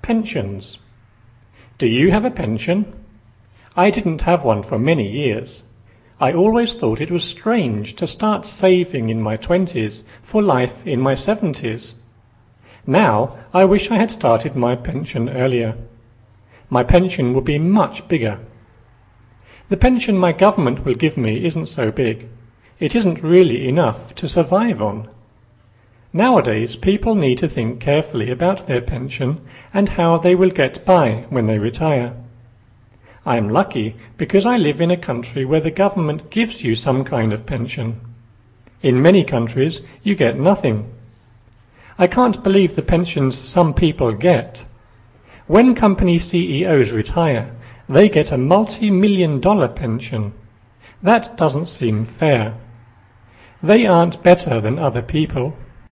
Pensions. Do you have a pension? I didn't have one for many years. I always thought it was strange to start saving in my 20s for life in my 70s. Now I wish I had started my pension earlier. My pension will be much bigger. The pension my government will give me isn't so big. It isn't really enough to survive on. Nowadays, people need to think carefully about their pension and how they will get by when they retire. I am lucky because I live in a country where the government gives you some kind of pension. In many countries, you get nothing. I can't believe the pensions some people get. When company CEOs retire, they get a multi-million-dollar pension. That doesn't seem fair. They aren't better than other people.